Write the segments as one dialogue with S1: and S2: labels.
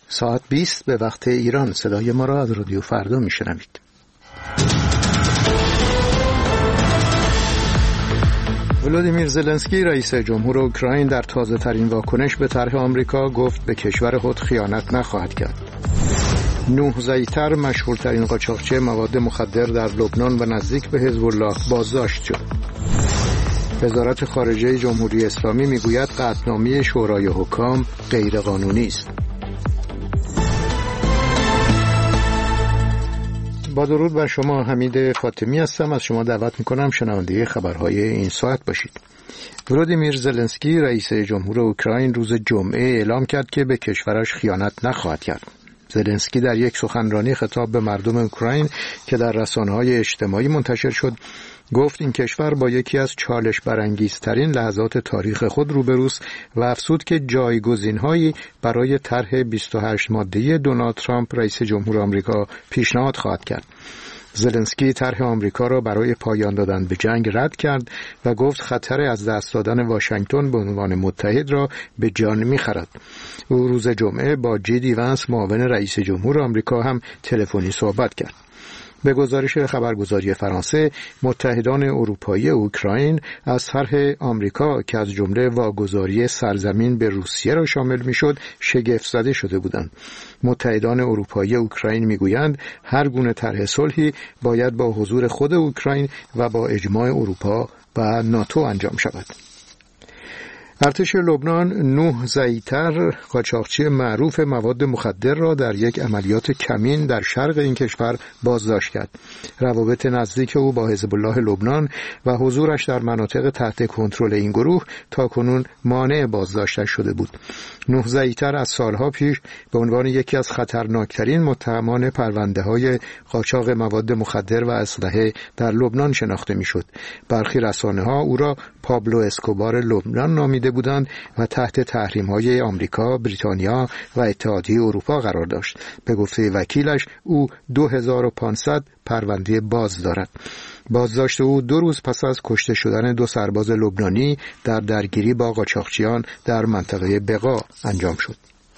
S1: ساعت 20 به وقت ایران. صدای ما را از رادیو فردا میشنوید. ولادیمیر زلنسکی رئیس جمهور اوکراین در تازه ترین واکنش به طرح آمریکا گفت به کشور خود خیانت نخواهد کرد. نوح زیتر مشهورترین قاچاقچی مواد مخدر در لبنان و نزدیک به حزب الله بازداشت شد. وزارت خارجه جمهوری اسلامی میگوید قطعنامه شورای حکام غیرقانونی است. با درود بر شما، حمید فاطمی هستم. از شما دعوت میکنم شنونده خبرهای این ساعت باشید. ولادیمیر زلنسکی رئیس جمهور اوکراین روز جمعه اعلام کرد که به کشورش خیانت نخواهد کرد. زلنسکی در یک سخنرانی خطاب به مردم اوکراین که در رسانه‌های اجتماعی منتشر شد گفت این کشور با یکی از چالش برانگیزترین لحظات تاریخ خود روبروست و افزود که جایگزین‌هایی برای طرح 28 ماده‌ای دونالد ترامپ رئیس جمهور آمریکا پیشنهاد خواهد کرد. زلنسکی طرح آمریکا را برای پایان دادن به جنگ رد کرد و گفت خطر از دست دادن واشنگتن به عنوان متحد را به جان می‌خرد. او روز جمعه با جی وانس معاون رئیس جمهور آمریکا هم تلفنی صحبت کرد. به گزارش خبرگزاری فرانسه، متحدان اروپایی اوکراین از طرح آمریکا که از جمله واگذاری سرزمین به روسیه را شامل میشد شگفت زده شده بودند. متحدان اروپایی اوکراین میگویند هر گونه طرح صلحی باید با حضور خود اوکراین و با اجماع اروپا و ناتو انجام شود. ارتش لبنان نوح زیتر قاچاقچی معروف مواد مخدر را در یک عملیات کمین در شرق این کشور بازداشت کرد. روابط نزدیک او با حزب الله لبنان و حضورش در مناطق تحت کنترل این گروه تاکنون مانع بازداشتش شده بود. نوح زیتر از سالها پیش به عنوان یکی از خطرناکترین متهمان پرونده‌های قاچاق مواد مخدر و اسلحه در لبنان شناخته میشد. برخی رسانه‌ها او را پابلو اسکوبار لبنان نامیده بودند و تحت تحریم‌های آمریکا، بریتانیا و اتحادیه اروپا قرار داشت. به گفته وکیلش او 2500 پرونده باز دارد. بازداشت او 2 روز پس از کشته شدن 2 سرباز لبنانی در درگیری با قاچاقچیان در منطقه بقا انجام شد.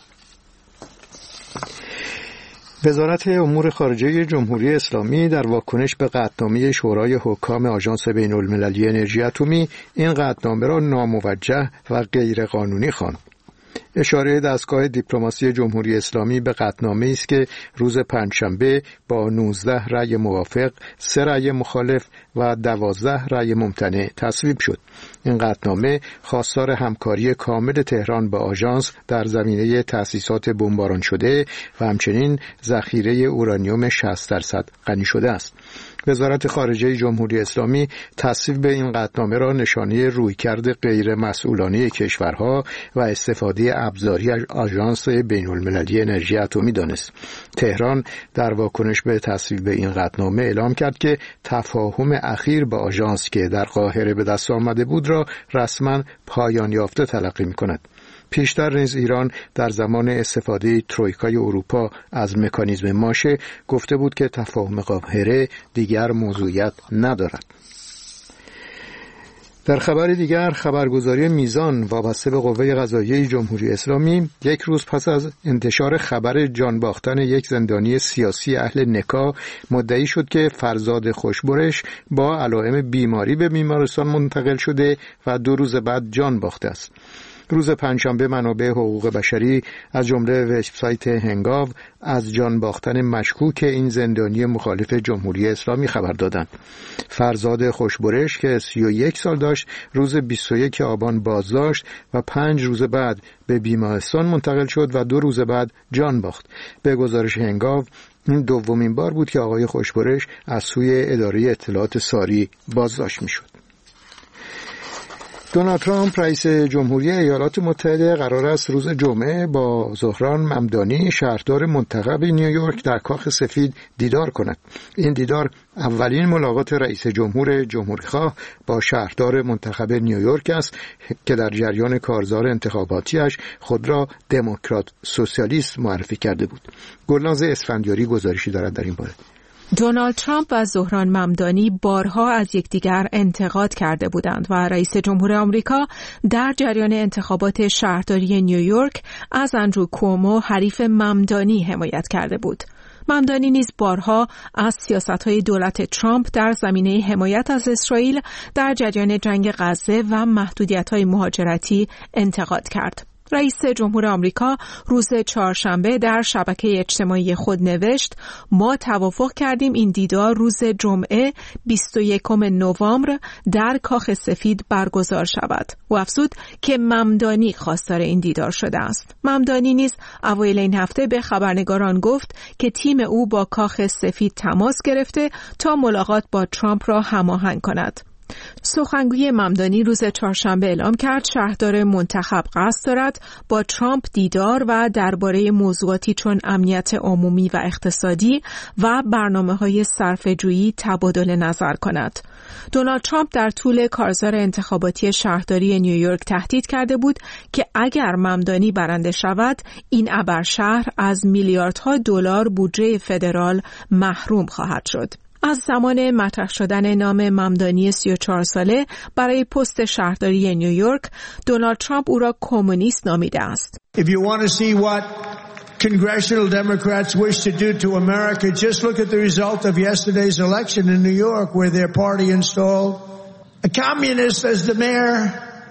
S1: وزارت امور خارجه جمهوری اسلامی در واکنش به قطعنامه شورای حکام آژانس بین‌المللی انرژی اتمی این قطعنامه را ناموجه و غیرقانونی خواند. اشاره دستگاه دیپلماسی جمهوری اسلامی به قطعنامه‌ای است که روز پنجشنبه با 19 رأی موافق، 3 رأی مخالف و 12 رأی ممتنع تصویب شد. این قطعنامه خواستار همکاری کامل تهران با آژانس در زمینه تأسیسات بمباران شده و همچنین ذخیره اورانیوم 60% غنی شده است. وزارت خارجه جمهوری اسلامی تصویب به این قطعنامه را نشانه رویکرد غیر مسئولانه کشورها و استفاده ابزاری از آژانس بین‌المللی انرژی اتمی دانست. تهران در واکنش به تصویب به این قطعنامه اعلام کرد که تفاهم اخیر با آژانس که در قاهره به دست آمده بود را رسما پایان یافته تلقی می‌کند. پیشتر نیز ایران در زمان استفاده ترویکای اروپا از مکانیزم ماشه گفته بود که تفاهم قاهره دیگر موضوعیت ندارد. در خبر دیگر، خبرگزاری میزان وابسته به قوه قضاییه جمهوری اسلامی 1 روز پس از انتشار خبر جان باختن یک زندانی سیاسی اهل نکاح مدعی شد که فرزاد خوشبرش با علائم بیماری به بیمارستان منتقل شده و 2 روز بعد جان باخته است. روز پنجشنبه منابع حقوق بشری از جمله وبسایت هنگاو از جان باختن مشکوک این زندانی مخالف جمهوری اسلامی خبر دادند. فرزاد خوشبرش که 31 سال داشت روز 21 آبان بازداشت و 5 روز بعد به بیمارستان منتقل شد و 2 روز بعد جان باخت. به گزارش هنگاو این دومین بار بود که آقای خوشبرش از سوی اداره اطلاعات ساری بازداشت میشد. دونالد ترامپ رئیس جمهوری ایالات متحده قرار است روز جمعه با زهران ممدانی شهردار منتخب نیویورک در کاخ سفید دیدار کند. این دیدار اولین ملاقات رئیس جمهور جمهوری‌خواه با شهردار منتخب نیویورک است که در جریان کارزار انتخاباتیش خود را دموکرات سوسیالیست معرفی کرده بود. گلناز اسفندیاری گزارشی دارد در این باره.
S2: دونالد ترامپ و زهران ممدانی بارها از یکدیگر انتقاد کرده بودند و رئیس جمهور آمریکا در جریان انتخابات شهرداری نیویورک از اندرو کومو حریف ممدانی حمایت کرده بود. ممدانی نیز بارها از سیاست‌های دولت ترامپ در زمینه حمایت از اسرائیل در جریان جنگ غزه و محدودیت‌های مهاجرتی انتقاد کرد. رئیس جمهور آمریکا روز چهارشنبه در شبکه اجتماعی خود نوشت: ما توافق کردیم این دیدار روز جمعه 21 نوامبر در کاخ سفید برگزار شود. و افزود که ممدانی خواستار این دیدار شده است. ممدانی نیز اوایل این هفته به خبرنگاران گفت که تیم او با کاخ سفید تماس گرفته تا ملاقات با ترامپ را هماهنگ کند. سخنگوی ممدانی روز چهارشنبه اعلام کرد شهردار منتخب قصد دارد با ترامپ دیدار و درباره موضوعاتی چون امنیت عمومی و اقتصادی و برنامه‌های صرفه‌جویی تبادل نظر کند. دونالد ترامپ در طول کارزار انتخاباتی شهرداری نیویورک تهدید کرده بود که اگر ممدانی برنده شود، این ابرشهر از میلیاردها دلار بودجه فدرال محروم خواهد شد. از زمان مطرح شدن نام ممدانی 34 ساله برای پست شهرداری نیویورک، دونالد ترامپ او را کمونیست نامیده است.
S3: If you want to see what congressional Democrats wish to do to America, just look at the result of yesterday's election in New York where their party installed a communist as the mayor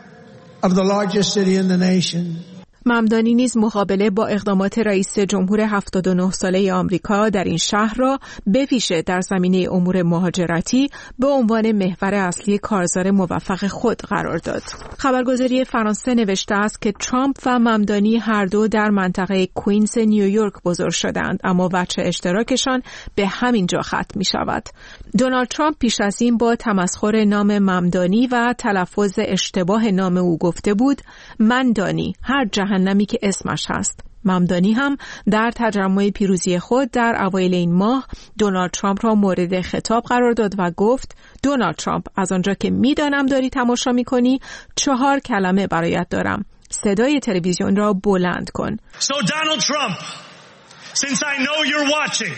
S3: of the largest city in the nation.
S2: ممدانی نیز مقابله با اقدامات رئیس جمهور 79 ساله آمریکا در این شهر را به ویژه در زمینه امور مهاجرتی به عنوان محور اصلی کارزار موفق خود قرار داد. خبرگزاری فرانسه نوشته است که ترامپ و ممدانی هر دو در منطقه کوینز نیویورک بزرگ شدند، اما وجه اشتراکشان به همین جا ختم می شود. دونالد ترامپ پیش از این با تمسخر نام ممدانی و تلفظ اشتباه نام او گفته بود: مندانی، هر جهنمی که اسمش هست. ممدانی هم در تجمع پیروزی خود در اوایل این ماه دونالد ترامپ را مورد خطاب قرار داد و گفت: دونالد ترامپ، از آنجا که میدانم داری تماشا میکنی 4 کلمه برایت دارم. صدای تلویزیون را بلند کن.
S4: So Donald Trump, since I know you're watching,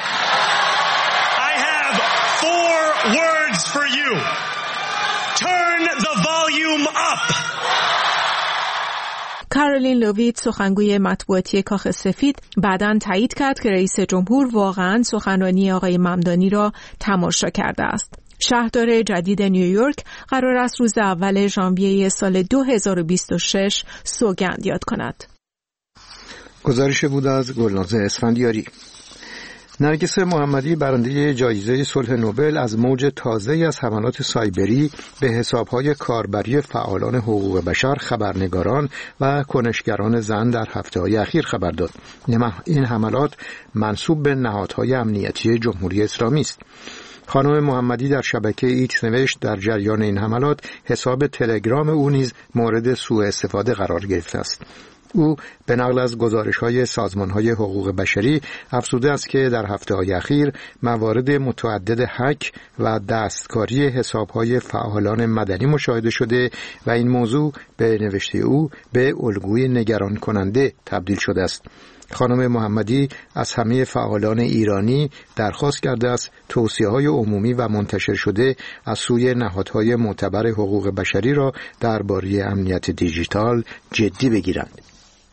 S4: I have 4 words for you. Turn the volume up.
S2: کارولین لویت، سخنگوی مطبوعاتی کاخ سفید، بعداً تایید کرد که رئیس جمهور واقعاً سخنرانی آقای ممدانی را تماشا کرده است. شهردار جدید نیویورک قرار است روز اول ژانویه سال 2026 سوگند یاد کند.
S1: گزارش بود از گلناز اسفندیاری. نرگس محمدی، برنده جایزه صلح نوبل، از موج تازه‌ای از حملات سایبری به حساب‌های کاربری فعالان حقوق بشر، خبرنگاران و کنشگران زن در هفته‌های اخیر خبر داد. این حملات منسوب به نهادهای امنیتی جمهوری اسلامی است. خانم محمدی در شبکه ایکس نوشت در جریان این حملات حساب تلگرام او نیز مورد سوء استفاده قرار گرفته است. او به نقل از گزارش‌های سازمان‌های حقوق بشری افزوده است که در هفته‌های اخیر موارد متعدد هک و دستکاری حساب‌های فعالان مدنی مشاهده شده و این موضوع به نوشته او به الگوی نگران کننده تبدیل شده است. خانم محمدی از همه فعالان ایرانی درخواست کرده است توصیه‌های عمومی و منتشر شده از سوی نهادهای معتبر حقوق بشری را درباره امنیت دیجیتال جدی بگیرند.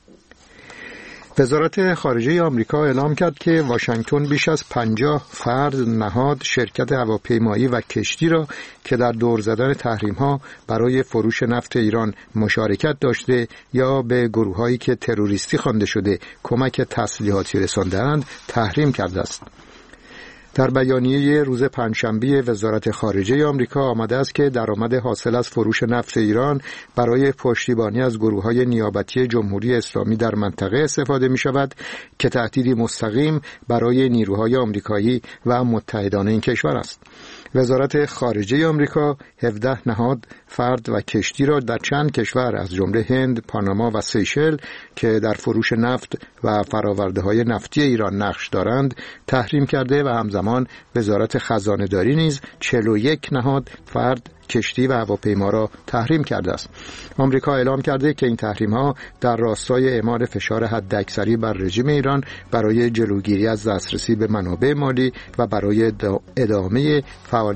S1: وزارت خارجه آمریکا اعلام کرد که واشنگتن بیش از 50 فرد، نهاد، شرکت هواپیمایی و کشتی را که در دور زدن تحریم‌ها برای فروش نفت ایران مشارکت داشته یا به گروه‌هایی که تروریستی خوانده شده کمک تسلیحاتی رسانده‌اند تحریم کرده است. در بیانیه روز پنجشنبه وزارت خارجه آمریکا آمده است که درآمد حاصل از فروش نفت ایران برای پشتیبانی از گروه‌های نیابتی جمهوری اسلامی در منطقه استفاده می‌شود که تهدیدی مستقیم برای نیروهای آمریکایی و متحدان این کشور است. وزارت خارجه آمریکا 17 نهاد، فرد و کشتی را در چند کشور از جمله هند، پاناما و سیشل که در فروش نفت و فرآورده‌های نفتی ایران نقش دارند تحریم کرده و همزمان وزارت خزانه‌داری نیز 41 نهاد، فرد، کشتی و هواپیما را تحریم کرده است. آمریکا اعلام کرده که این تحریم‌ها در راستای اعمال فشار حداکثری بر رژیم ایران برای جلوگیری از دسترسی به منابع مالی و برای ادامه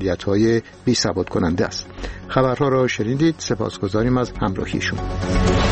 S1: فعالیت‌های بی‌ثبات کننده است. خبرها را شنیدید. سپاسگزاریم از همراهیشون.